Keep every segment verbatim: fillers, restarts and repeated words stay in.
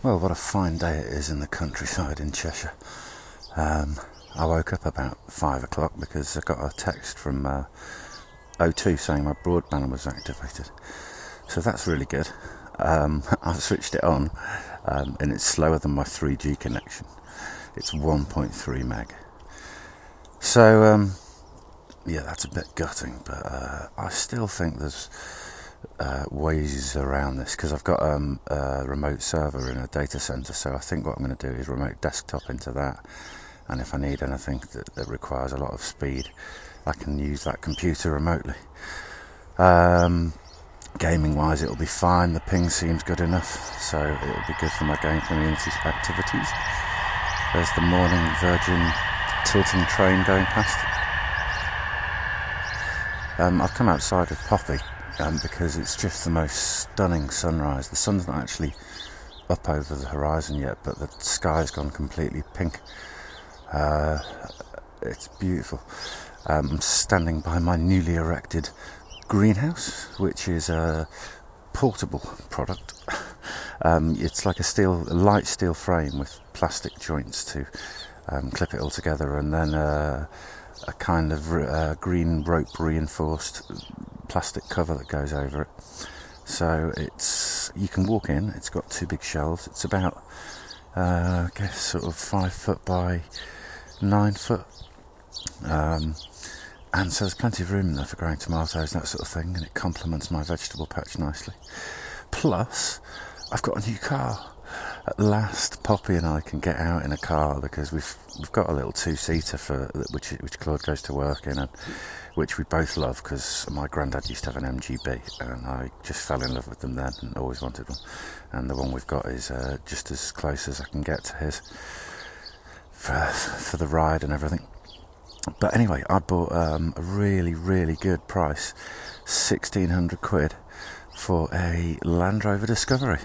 Well, what a fine day it is in the countryside in Cheshire. Um, I woke up about five o'clock because I got a text from uh, O two saying my broadband was activated. So that's really good. Um, I've switched it on um, and it's slower than my three G connection. It's one point three meg. So, um, yeah, that's a bit gutting, but uh, I still think there's uh, ways around this because I've got um, a remote server in a data center. So I think what I'm going to do is remote desktop into that, and if I need anything that, that requires a lot of speed, I can use that computer remotely. Um, gaming wise, it'll be fine. The ping seems good enough, so it'll be good for my game community activities. There's the morning Virgin tilting train going past. Um, I've come outside with Poppy um, because it's just the most stunning sunrise. The sun's not actually up over the horizon yet, but the sky's gone completely pink. Uh, it's beautiful. Um, I'm standing by my newly erected greenhouse, which is a portable product. um, it's like a steel, a light steel frame with plastic joints to um, clip it all together, and then uh, a kind of uh, green rope reinforced plastic cover that goes over it. So it's, you can walk in. It's got two big shelves. It's about uh, I guess sort of five foot by nine foot. Um, and so there's plenty of room in there for growing tomatoes and that sort of thing, and it complements my vegetable patch nicely. Plus, I've got a new car. At last, Poppy and I can get out in a car because we've we've got a little two-seater for which which Claude goes to work in, and which we both love because my granddad used to have an M G B, and I just fell in love with them then and always wanted one. And the one we've got is uh, just as close as I can get to his for for the ride and everything. But anyway, I bought um, a really really good price, sixteen hundred quid, for a Land Rover Discovery.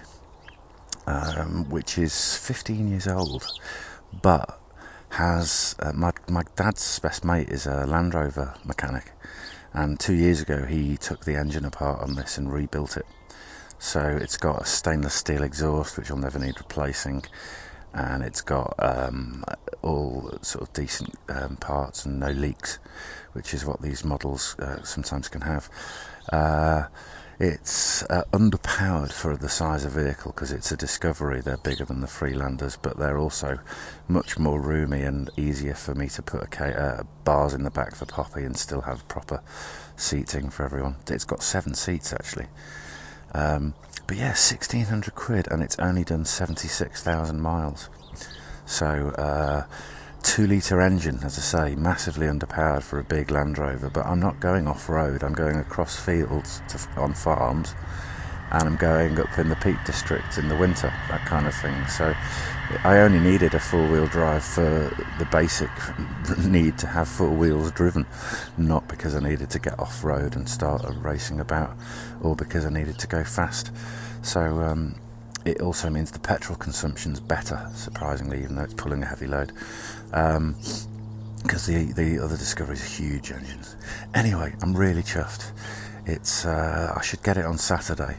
Um, which is fifteen years old, but has uh, my my dad's best mate is a Land Rover mechanic, and two years ago he took the engine apart on this and rebuilt it. So it's got a stainless steel exhaust, which I'll never need replacing, and it's got um, all sort of decent um, parts and no leaks, which is what these models uh, sometimes can have. Uh, It's uh, underpowered for the size of vehicle because it's a Discovery. They're bigger than the Freelanders, but they're also much more roomy and easier for me to put a ca- uh, bars in the back for Poppy and still have proper seating for everyone. It's got seven seats actually. Um, but yeah, sixteen hundred quid, and it's only done seventy-six thousand miles. So, uh, two litre engine, as I say, massively underpowered for a big Land Rover, but I'm not going off-road. I'm going across fields to, on farms, and I'm going up in the Peak District in the winter, that kind of thing. So I only needed a four-wheel drive for the basic need to have four wheels driven, not because I needed to get off-road and start racing about, or because I needed to go fast. So um, it also means the petrol consumption's better, surprisingly, even though it's pulling a heavy load. Um, because the the other Discoveries are huge engines. Anyway, I'm really chuffed. It's uh, I should get it on Saturday,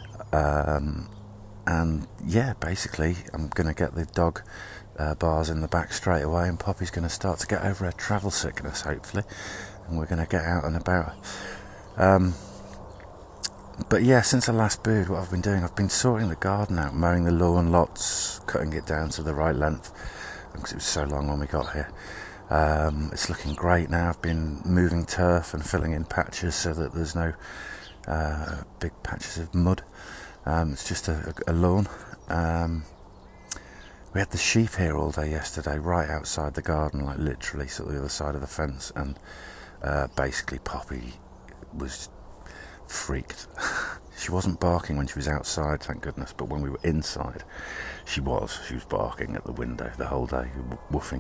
um, and yeah, basically I'm going to get the dog uh, bars in the back straight away, and Poppy's going to start to get over her travel sickness, hopefully, and we're going to get out and about. Um, But yeah, since I last booed, what I've been doing, I've been sorting the garden out, mowing the lawn lots, cutting it down to the right length, because it was so long when we got here. Um, it's looking great now. I've been moving turf and filling in patches so that there's no uh, big patches of mud. Um, it's just a, a lawn. Um, we had the sheep here all day yesterday, right outside the garden, like literally sort of the other side of the fence, and uh, basically Poppy was freaked. She wasn't barking when she was outside, thank goodness, but when we were inside, she was. She was barking at the window the whole day, woofing.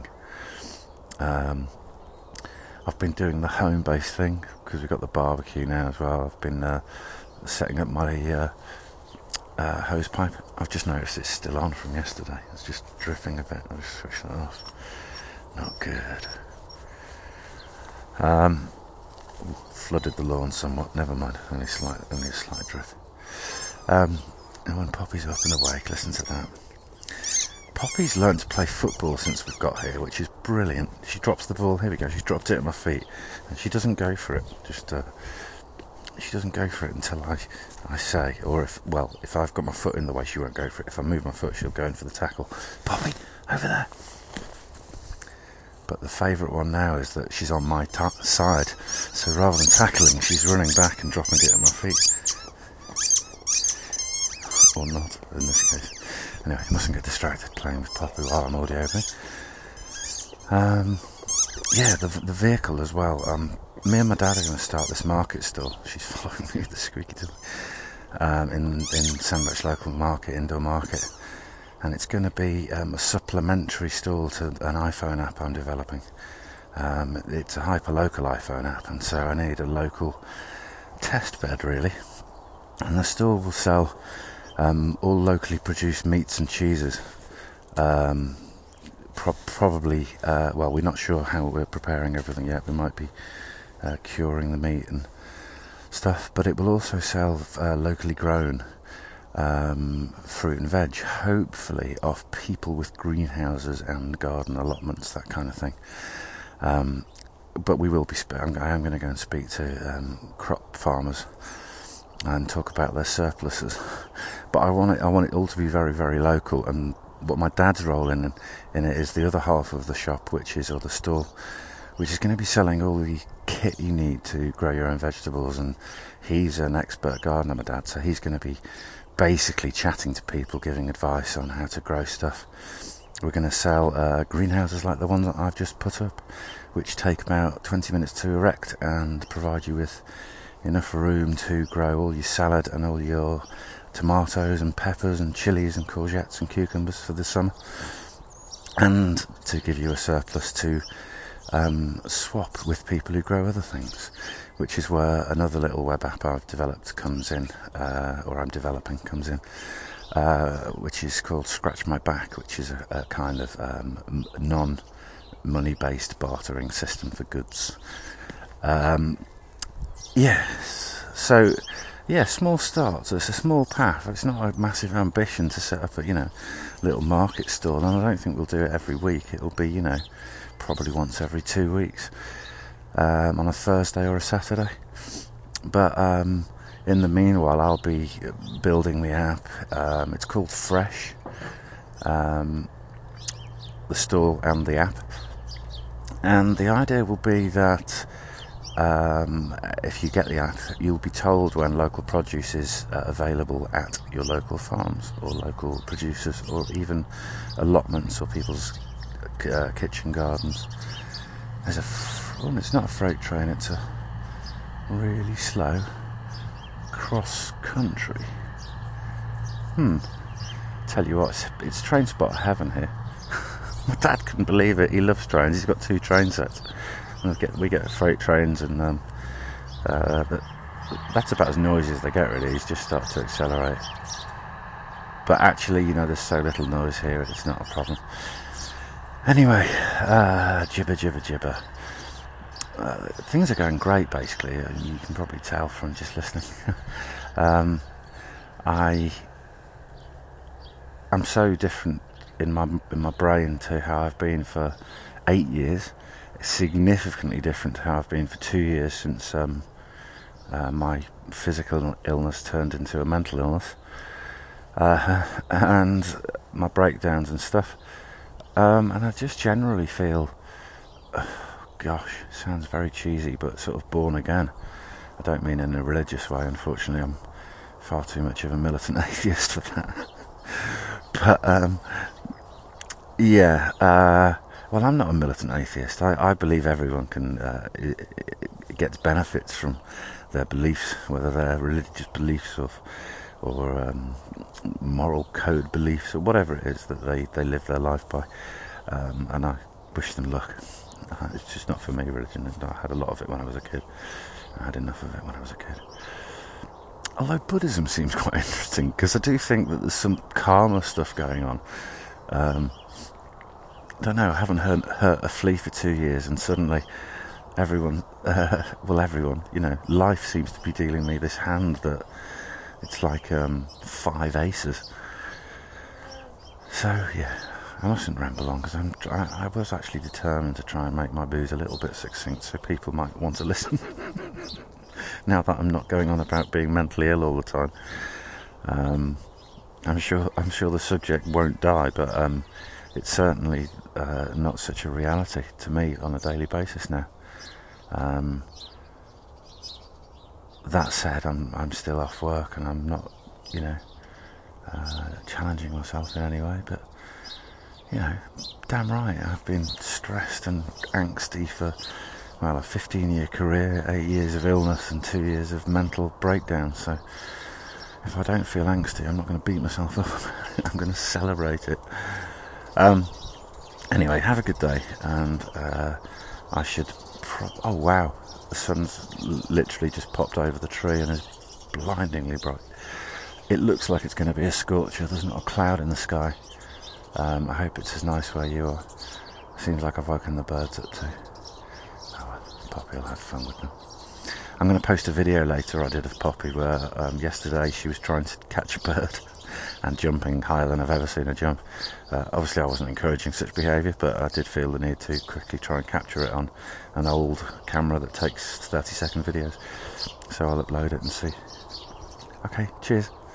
Um, I've been doing the home-based thing, because we've got the barbecue now as well. I've been uh, setting up my uh, uh, hose pipe. I've just noticed it's still on from yesterday. It's just dripping a bit. I'll just switch that off. Not good. Um, flooded the lawn somewhat, never mind, only slight, only a slight drift. Um, and when Poppy's up and awake, listen to that. Poppy's learned to play football since we've got here, which is brilliant. She drops the ball. Here we go. She's dropped it at my feet, and she doesn't go for it. Just uh, she doesn't go for it until I I say, or if well, if I've got my foot in the way, she won't go for it. If I move my foot, she'll go in for the tackle. Poppy, over there. But the favourite one now is that she's on my ta- side, so rather than tackling, she's running back and dropping it at my feet. Or not, in this case. Anyway, you mustn't get distracted playing with Poppy while I'm audio opening. Um, yeah, the the vehicle as well. Um, me and my dad are going to start this market stall. She's following me with the squeaky toy. Um, in, in Sandbach local market, indoor market. And it's going to be um, a supplementary stall to an iPhone app I'm developing. Um, it's a hyper-local iPhone app, and so I need a local test bed, really. And the stall will sell um, all locally produced meats and cheeses. Um, pro- probably, uh, well, we're not sure how we're preparing everything yet. We might be uh, curing the meat and stuff, but it will also sell uh, locally grown Um, fruit and veg, hopefully off people with greenhouses and garden allotments, that kind of thing. Um, but we will be. Sp- I'm, I am going to go and speak to um, crop farmers and talk about their surpluses. But I want it. I want it all to be very, very local. And what my dad's role in in it is the other half of the shop, which is or the stall, which is going to be selling all the kit you need to grow your own vegetables. And he's an expert gardener, my dad, so he's going to be basically chatting to people, giving advice on how to grow stuff. We're going to sell uh, greenhouses like the ones that I've just put up, which take about twenty minutes to erect and provide you with enough room to grow all your salad and all your tomatoes and peppers and chilies and courgettes and cucumbers for the summer, and to give you a surplus to um, swap with people who grow other things, which is where another little web app I've developed comes in, uh, or I'm developing comes in, uh, which is called Scratch My Back, which is a, a kind of um, non-money-based bartering system for goods. Um, yes, so, yeah, small starts. It's a small path. It's not a massive ambition to set up a, you know, little market stall, and I don't think we'll do it every week. It'll be, you know, probably once every two weeks. Um, on a Thursday or a Saturday, but um, in the meanwhile I'll be building the app. Um, it's called Fresh, um, the store and the app, and the idea will be that um, if you get the app, you'll be told when local produce is uh, available at your local farms or local producers, or even allotments or people's uh, kitchen gardens. There's a Oh, it's not a freight train, it's a really slow cross-country. Hmm. Tell you what, it's, it's train spot heaven here. My dad couldn't believe it. He loves trains. He's got two train sets. We get, we get freight trains, and um, uh, but that's about as noisy as they get, really. He's just started to accelerate. But actually, you know, there's so little noise here, it's not a problem. Anyway, uh, jibber, jibber, jibber. Uh, things are going great, basically. Uh, you can probably tell from just listening. um, I am so different in my in my brain to how I've been for eight years. It's significantly different to how I've been for two years since um, uh, my physical illness turned into a mental illness, uh, and my breakdowns and stuff. Um, and I just generally feel. Uh, Gosh, sounds very cheesy, but sort of born again. I don't mean in a religious way, unfortunately. I'm far too much of a militant atheist for that. But, um, yeah, uh, well, I'm not a militant atheist. I, I believe everyone can uh, it, it gets benefits from their beliefs, whether they're religious beliefs or, or um, moral code beliefs, or whatever it is that they, they live their life by. Um, and I wish them luck. Uh, it's just not for me, religion. I had a lot of it when I was a kid. I had enough of it when I was a kid. Although Buddhism seems quite interesting, because I do think that there's some karma stuff going on. Um, I don't know, I haven't hurt, hurt a flea for two years, and suddenly everyone, uh, well everyone, you know, life seems to be dealing me this hand that it's like um, five aces. So, yeah, I mustn't ramble on because I'm. I, I was actually determined to try and make my booze a little bit succinct, so people might want to listen. Now that I'm not going on about being mentally ill all the time, um, I'm sure. I'm sure the subject won't die, but um, it's certainly uh, not such a reality to me on a daily basis now. Um, that said, I'm. I'm still off work, and I'm not, you know, uh, challenging myself in any way, but. You know, damn right, I've been stressed and angsty for, well, a fifteen year career, eight years of illness and two years of mental breakdown. So if I don't feel angsty, I'm not going to beat myself up. I'm going to celebrate it. Um, anyway, have a good day, and uh, I should... Pro- oh, wow, the sun's literally just popped over the tree and is blindingly bright. It looks like it's going to be a scorcher. There's not a cloud in the sky. Um, I hope it's as nice where you are. Seems like I've woken the birds up too. Oh well, Poppy will have fun with them. I'm going to post a video later I did of Poppy where um, yesterday she was trying to catch a bird and jumping higher than I've ever seen her jump. Uh, obviously I wasn't encouraging such behaviour, but I did feel the need to quickly try and capture it on an old camera that takes thirty second videos. So I'll upload it and see. Okay, cheers.